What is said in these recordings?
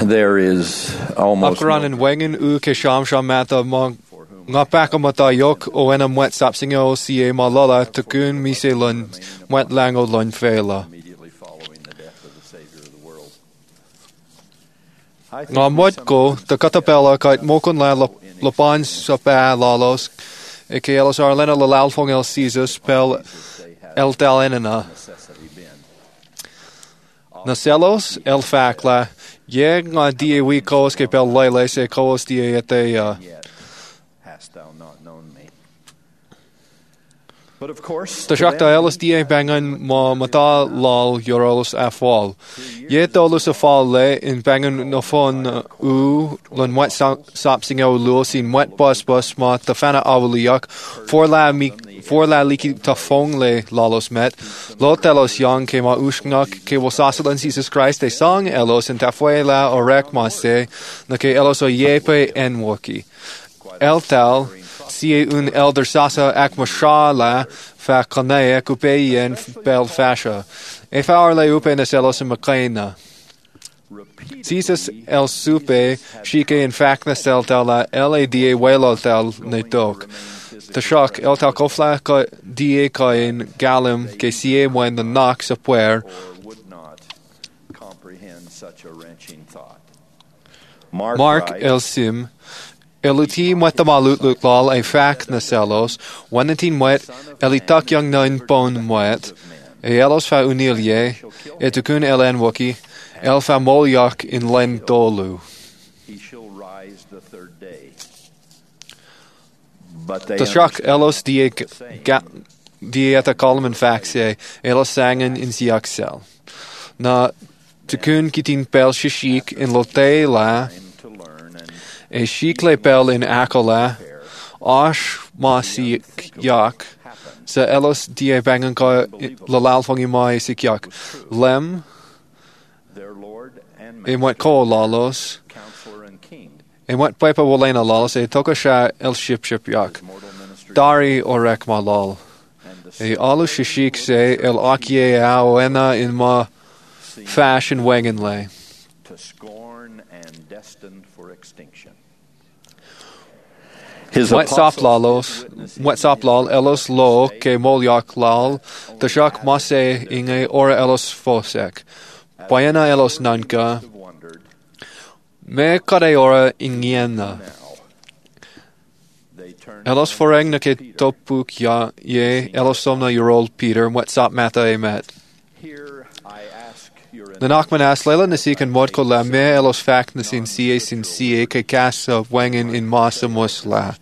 There is almost Apgaran and Wengen U Kisham Shamata Mong Ngapaka Yok O Enam Wet Sapsingo C.A. Malala Takun Mise Lun Wet Lango Lun Fela. immediately following the death of the Savior of the world. Ngamwat Go, the Catapella Kite Mokun La Lapan Sapa Lalos, Ekelos Arlena Lalfong El Caesar Pel El Talenina. Nacelos El Facla, Yeg Nga Die Wikos Kepel Lele Se Kos Die Etea. Yet hast thou not known me. But of course, The Shakta Elis Die Bangan Ma Mata Lal Yoros Afwal. Yet Dolus a Fall Le in Bangan Nofon U Lun Wet Sapsingo Lus in Wet Bus Ma Tafana Awliak For La Liki Tafong Le Lalos Met. Lotelos Young came out Ushnak Ke Wasasalan Jesus Christ de Song Elos and Tafuela Orek Maste Nake Elos o Yepe Enwoki. El Tal Sie un elder sasa akmashala fa kanea kupeien bel fasha. E fa arle upe naselos in makena. Jesus el supe shike in fact nasel tala LADA welo tel netok. The shock el tal kofla ka die kain galim ke sie when the knox apware. would not comprehend such a wrenching thought. Mark el sim Eluti mwet the malut luklal a fac naselos, wanatin mwet, elitak young nine bon mwet, elos fa unilye, etukun elen woki, el fa molyak in len dolu. He shall rise the third day. But they The shak elos die eta column faxe, elos sangen in siaxel. Na tukun kitin pel shishik in lote la, to learn and e shikle pel in akola, ash masi yak, sa elos die bangan ka lalal fongi mai sikyak. Lem, their Lord and in what ko lalos, Counselor and King, in what pepa wolena lalos, e tokasha el ship yak. mortal ministry, Dari orek malal. and the E alu shishik se el akye aoena in ma fashion wagon lay. to scorn and destined for extinction. His Wetsap lalos, wetsap lal elos lo ke molyak lal, the shak mase inge ora elos fosek. Bayana elos nanka, wondered me kade ora ingiena. now they turned Elos foreng na ke topuk ya ye, elos somna yorol Peter, wetsap mata emet. here. I ask your Na nakman as lela na sikan mod ko la me elos fact na sin CA ke kasa wangen in masa musla.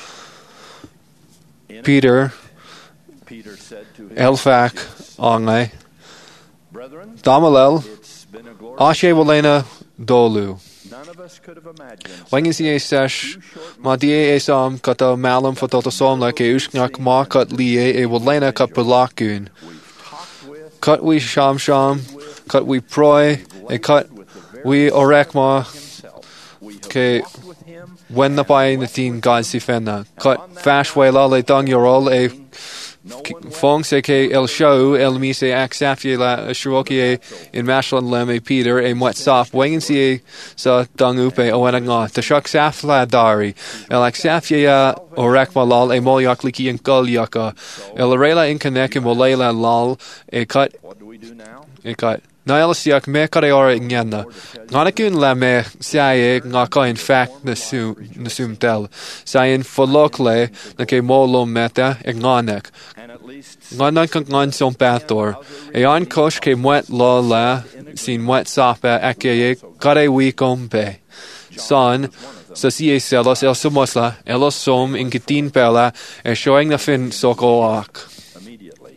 Peter, Peter said to him, elfak, angai, brethren, damalel, it's been a glory. ashe walena dolu. None of us could have imagined Wangen si sesh, ma die esam kata malam fatota somla ke ushnak ma kat lie e walena kat pelakun. talked with Kat we sham, kat we proy, e kat we orekma himself. We have ke walked with him when the by the team God si fenna. Kat fash wela le dang yorol e fong se ke el show el mi se aksafye la shrokie in mashlan lem e Peter e mwet sop wangen si sa dung upe o enanga the shak saf la dari el aksafye ya orek malal e molyak liki en gulyaka el rela in connect and molela lal e cut what do we do now? e cut Nael siak me kare ora ingena. Nganakun la me siae nga kain fact na sum tel. Sain folokle na ke molo meta e nganek. And at least Nganan kan ngan som pathor. E an kosh ke mwet la sin mwet sapa ake kare wikom be. Son, sa siye selos el sumosla, elos som in kitin pela e showing na fin soko ak. immediately.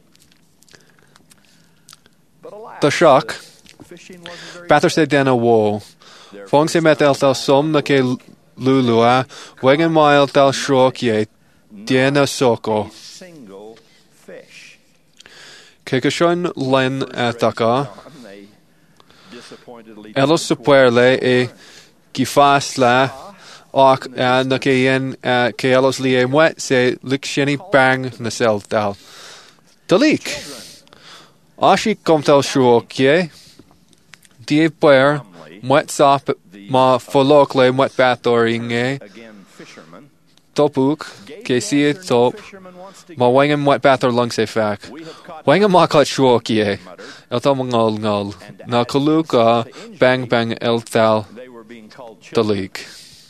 But alas, The shock, fishing wasn't very Pater se dena wo. Fong se met el tel som na ke lulua, wegen ma el tel shrokye, dena soko. single fish. Ke kashon len ataka, They disappointedly elos superle e gifas la, ak na ke yen ke elos li e mwet se liksheni bang na sel tel. Dalik. Ashi kom tel shrokye, die puer, mwet sap ma folok le mwet bathor inge. Again, fisherman. Topuk, ke si top, ma wangam mwet bathor lung se fak. Wangam ma kat shuok ye. El tam ngol. Na kaluka bang bang el tal They were being called children. dalik.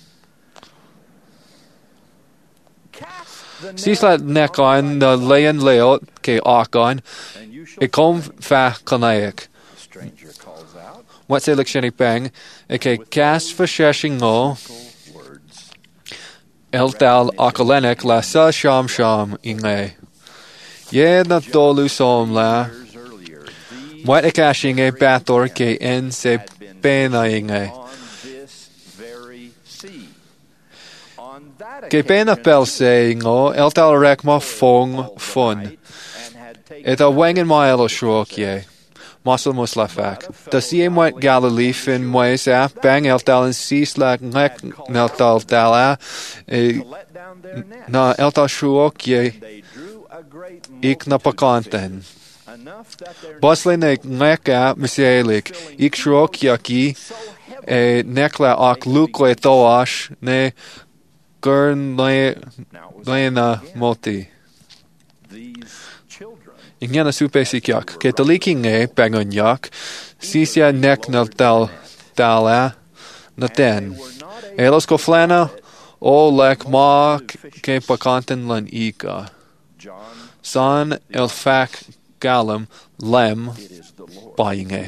Cast the net Sisla nek on na leon leot ke akon, and you shall e kom find. fa kanayak. The stranger calls out Wat se likshenik bang, e ke cast for sheshing ngo, words. el tal akalenek la sa sham inge. Ye na dolu som la, Years earlier, these mwet e cashing e bathor ke en se had been pena inge. on this very sea. On that Ke pena occasion, pel se ngo, el tal rek ma fong fun. and had taken Et a wengen ma el o shrok ye. Masel mus la fak. Da si e mwet Galilee fin mwes a, bang el tal en sis la ngek nel tal a, e to let down their nets. na el tal shrok ye, They drew a great ik na pakanten. enough that their Basle ne ngek a, miselik, ik shrok yaki, so heavy. e nekla ak lukle toash, ne gurn le Now it was na again, moti. these children Ingena supe sikyak, ke taliking e bangon yak, sisya nek nel tal a, na ten. were not able Elos ko flana, o lek ma ke pakanten lan ika. John, San el fak galam lem it is the Lord. buying e.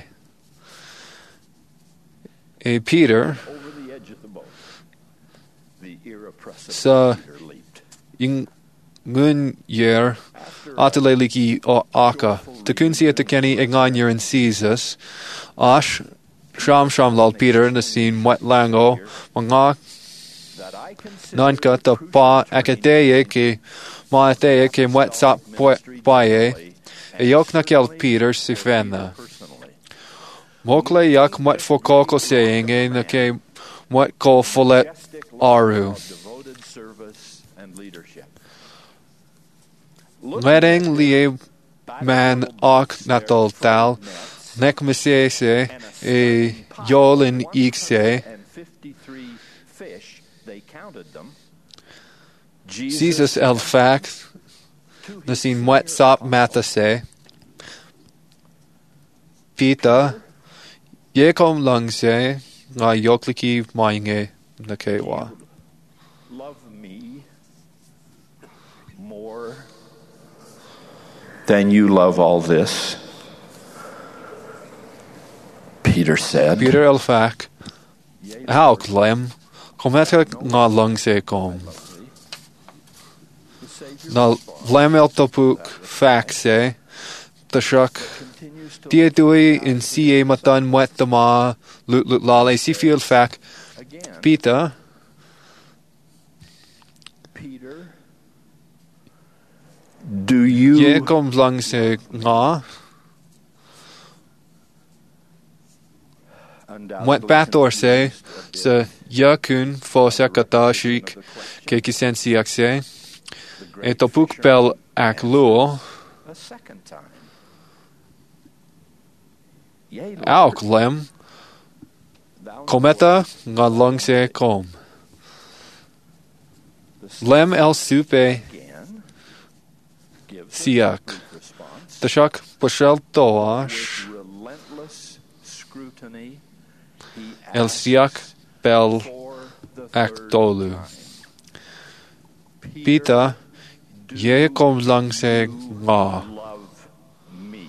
E Peter, Over the edge of the boat, the irrepressible Sa- Peter leaped. ing ngun yer, atale liki o aka. Te kun si te kenny ingan yer in Jesus, ash, sham lal Peter na sin mwet lango, mga That I consider nanka ta pa akadeye ke maateye ke mwet sap paye, e yok na kel Peter si fenna. personally. Mokle yak mwet fokoko saying e na ke mwet ko folet Majestic aru. of devoted service and leadership. Letting lie man ak natol tal, nek misese e yolin ikse, And 53 fish, they counted them. Jesus el fact, na sin mwet sap matase, Pita, ye kom lang se, nga yokliki mainge na kewa. Love me more than you love all this, Peter said. Peter el fact, hauk lem, kom etka nga lang se kom. The Savior Na lem el topuk fact se, tashak, continues to dia dui in si e matan mwet tama, lut lale si fiel fact, again. Pita, Peter, do you ye kom lang se nga, mwet bathor se, sa yakun fosa katashik, ke kisensiak se, e topuk pel ak luo, a second time? Yea, Lord, auk lem, thou kometa nga lang se kom. knowest Lem el supe again. Gives a siak. brief response. Tashak pashel toash, With relentless scrutiny, he el asks siak pel for the ak third tolu. time. Pita, do ye kom lang se you nga. love me?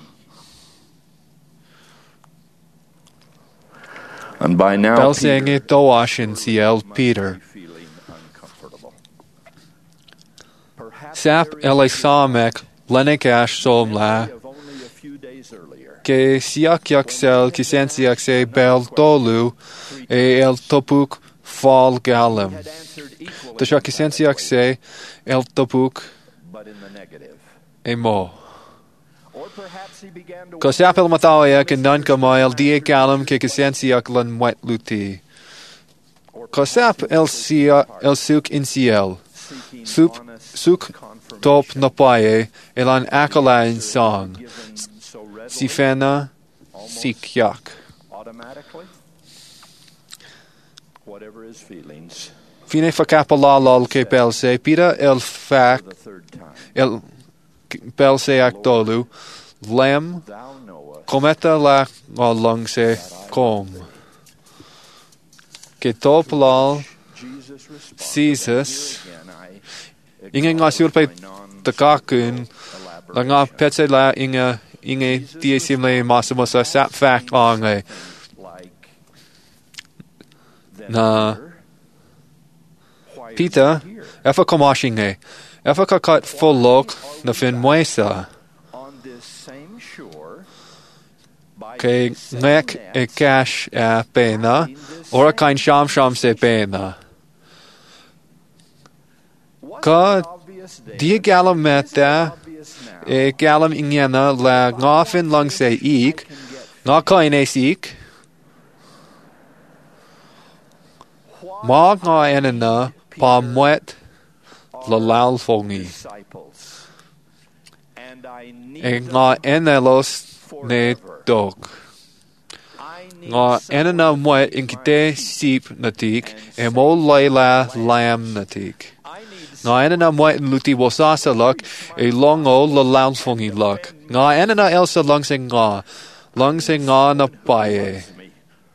And by now, Pel senge toash in ciel Peter. feeling uncomfortable. Perhaps Sap there is ele samek, lenekash som la, of only a few days earlier. ke siak yaksel kisensiak se bel tolu, e el topuk fall galem. Had answered equally Tashak kisensiak se, el topuk but in the negative. e mo. Or perhaps he began to Ko sap el matawaya ke nanka ma el die galem ke kisensiak len wet luti. Ko sap el suk in ciel, seeking sup honest suk confirmation top napaye, elan akala in song, given so readily, si fena, almost si kyak. automatically. whatever his feelings, Fine fa capala lol ke belse, Peter el fac, the third time, el belse ac dolu, lem, thou knowest cometa la ngolong se com. Ke topalal, Jesus responded. Jesus, Here again, I inge nga surpe non takakun, la nga petse la inge diesim le masamosa sap fac ange, like then na Peter, why is Peter, he here? effa comashinge, effa kakat fullok na fin muesa, On this same shore, by ke these same ngek e nets, cash a pena, ora kain sham se pena. wasn't ka it obvious then? die galam met Isn't it da, obvious now? e galam ingena la nga fin lang se ik, nga kain es ik, ma nga enena pa mwet la lal fongi, Disciples, and I need e them nga enelos ne forever. dog. I need Nga enena someone mwet to in be my kite sheep. sip natik, e mo laila lam natik. I need Nga enena mwet in luti wasasa lak, e longo la lal fongi lak. Nga enena elsa lang se nga na paye. loves me,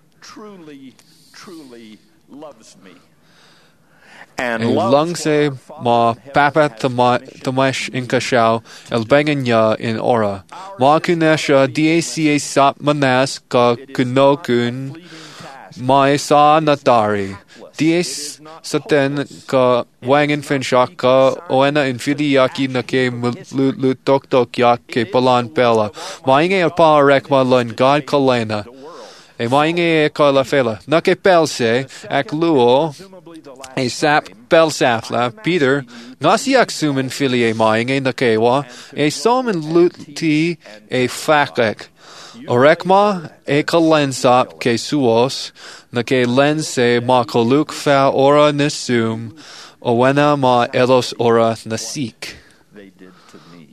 truly loves me. And E loves lang what se our Father ma in heaven papa has commissioned tamash me inka shao el benganya in ora. Ma kunesha DACA sap manas ka It is not a kunokun fleeting task. mai sa natari. It Dies is not saten hopeless. ka wangin finshak ka oena infidiyaki na ke lutok tok yak ke palan pela. Mainge a pa rekma lun God kalena. The world, E mainge e ka la fela. Na ke pelse ak luo presumably the last e sap time, belsafla Peter ngasiak sumen filie mainge na kewa e somen luti e fakek. Orekma e kalensap ke suos na ke lense ma koluk fa ora nesum owena ma elos ora nasik. they did to me.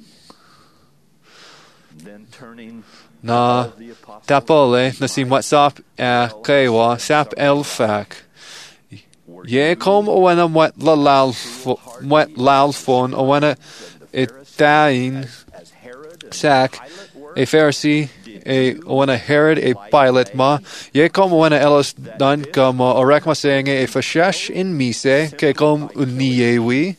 Then turning Na to the apostles, tapole nasim WhatsApp a kewa sap elfak. Ye kom owena mwet lal fon owena it dain as Herod and sac Pilate were, a Pharisee e owena Herod e Pilate ma ye kom owena elos dan kama orekma saying e fashash in mise ke kom uniyewi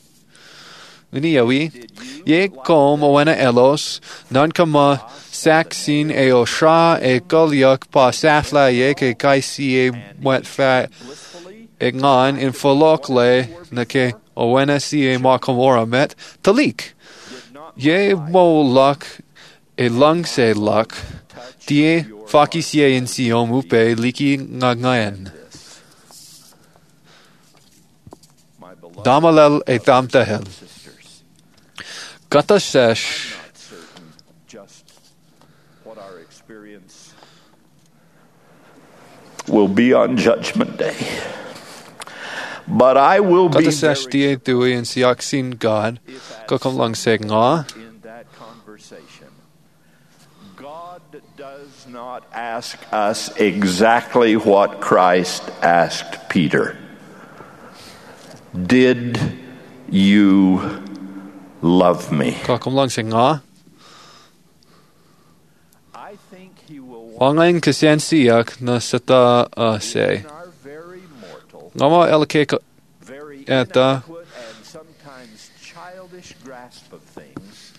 ye kom owena elos nan kama sac sin e osha e golyak pa safla ye ke kaisi e mwet fa blissfully e ngan in folok le na ke owena si e ma komora met talik did not ye mo luck e lung se luck die fakis ye in siom upe liki ngangayan this. My beloved damalel e tamtahel sisters, kata sesh not certain just what our experience will be on Judgment Day. But I will be kata sesh very die dui in siak sin God kokom lang se nga in that conversation. God does not ask us exactly what Christ asked Peter. Did you love me? kokom lang se nga I think he will want wangain kasian siak na sata se in our very mortal, ngama elke very Eta. inadequate and sometimes childish grasp of things.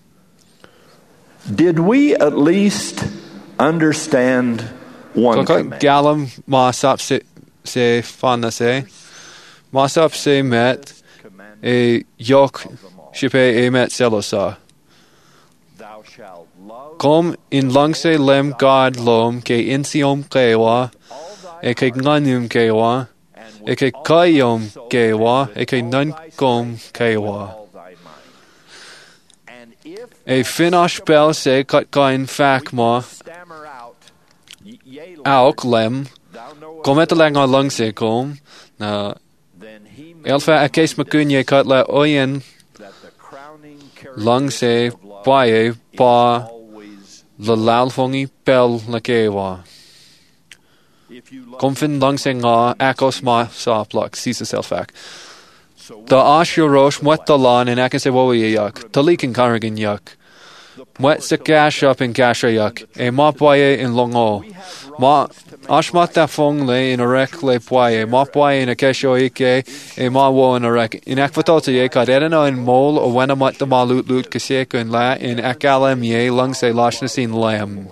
Did we at least understand one Kaka command? galam masap se fana se masap se met Command e yok shipe e met selosa thou shalt love kom in lang se lem God lom ke insiom kewa all thy e ke nganum kewa and e ke with all thy kayom soul kewa and e with ke all nun thy kom strength and with kewa all thy mind. And if e that finash second bel se kat kain we fakma stammer out, yea, Lord, auk lem thou knowest kom et all lang lang things, se kom na then he may elfa a kes remind makunye us kat la oyen that the crowning lang se characteristic of love paye is pa always la lalfongi pel na kewa Gomfin lang se nga akos ma saplak sisa selfak. Da ash yorosh mwet dalan in akan se wowi yak. Talik in karagin yak. Mwet se gash up in gasha yak. E ma poye in longo. Ma ash mat da fong le in a rek le poye. Ma poye in a kesho ike e ma wo in a rek. In akvatota ye kad edena in mol o wena mat da ma lut kaseka in la in akalem ye lang se lashnas in lam.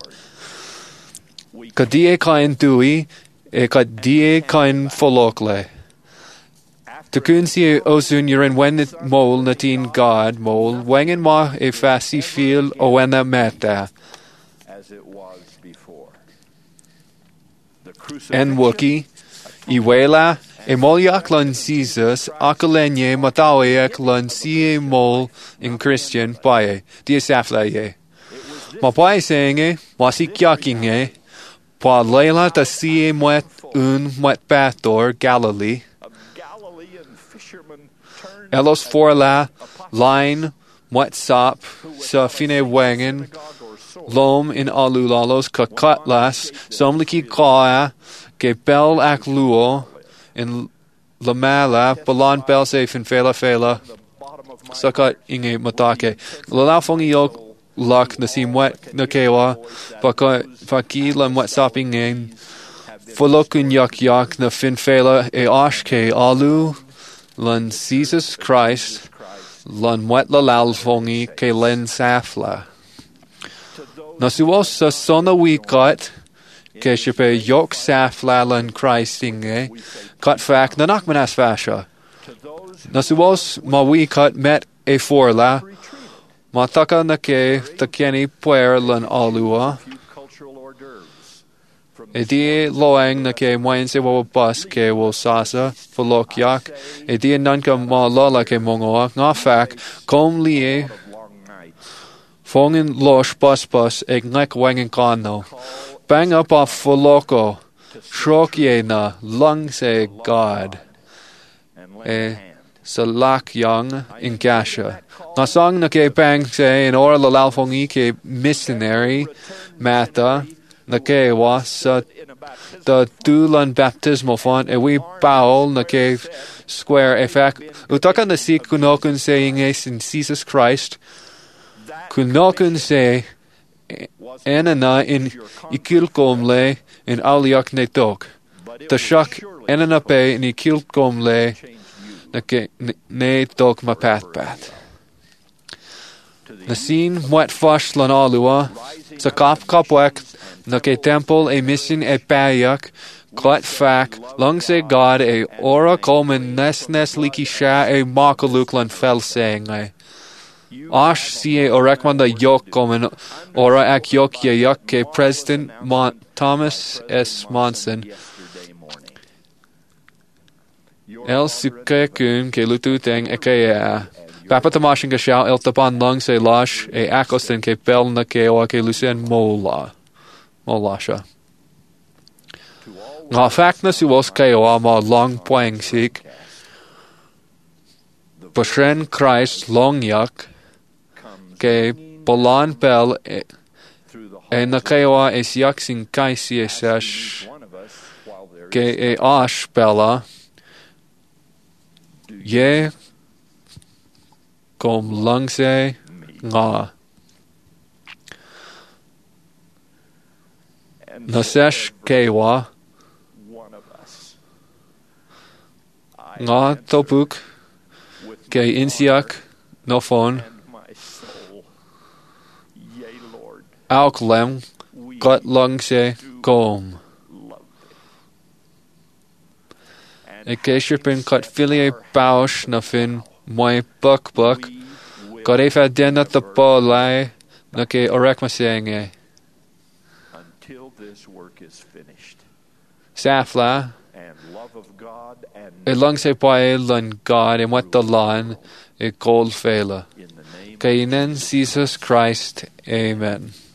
Kadie kain dui e kadie kain folokle. Tukun si osun yurin wen mol natin God mol wengen ma e fasi feel o wena meta. En Wookie, Iwela, e molyak lan Jesus, akalenye mataweyak lan siye mol in Christian paye, die safla ye. Ma paye senge, wasi kyakinge, pa leila ta siye mwet mwet bathor Galilee. Elos forla, line, mwet sap, sa fine wengen, lom in alulalos kakatlas, somliki kaa, ke bel ak luo, in lamala, balan bel safe in fela, sakat inge matake. Lalafong yok lak na si mwet na kewa, paki la mwet saping in, folokun yak na fin fela e ashke alu, lan Jesus Christ, lan mwet lalalfongi ke len safla. Nasuos sa sona wikat, ke shipe yok safla lan Christ inge, kat fak nanak manas fasha. Nasuos ma wikat met e forla, ma taka na ke takeni puer lan alua, e die loeng na ke moyen se wo bus ke wo sasa folokyak e die nanka ma lala ke mongoa nga fak kom lie fongen losh bus e ngek wengen kano bang up off foloko shrokye na lung se God e salak young in gasha na song na ke bang se in or lalalfongi ke missionary mata na ke wa sa the dulan baptismal font e we baul na ke square e fak utaka na si kunokun saying es in Jesus Christ kunokun say enana in ikilkom le in aliak ne tok the shak enana pe in ikilkom le na ke ne tok ma path na sin mwet fash lan alua sa kapwek na ke temple e mission e payak, klat fak, lang se God e ora komen nes liki sha e makaluk lan fel saying e. Ash si e orekman da yok komen ora ak yok ye yok ke President Thomas S. Monson. El suke kun ke lutu teng e ke ya. Papa tamashin ka shao el tapan lang se lash e akosten ke pel na ke o ke lucien mola. Molasha. Nga fak na si was kayo ma long poing sik. Pasren Christ long yak. Ke polan pel e na kayo e siyak sin kai si esash. Ke e ash pela. Ye kom lang se nga. Nasesh kewa nga topuk ke insiak nofon auklem got lungse kom e keshipin kat filie bausch na fin moi buk got efa denat the polai na ke orek masenge this work is finished. Safla, And love of God and e lang se pae lan God e wat the lan e gold fela. in the name Kainen Jesus Christ. Amen.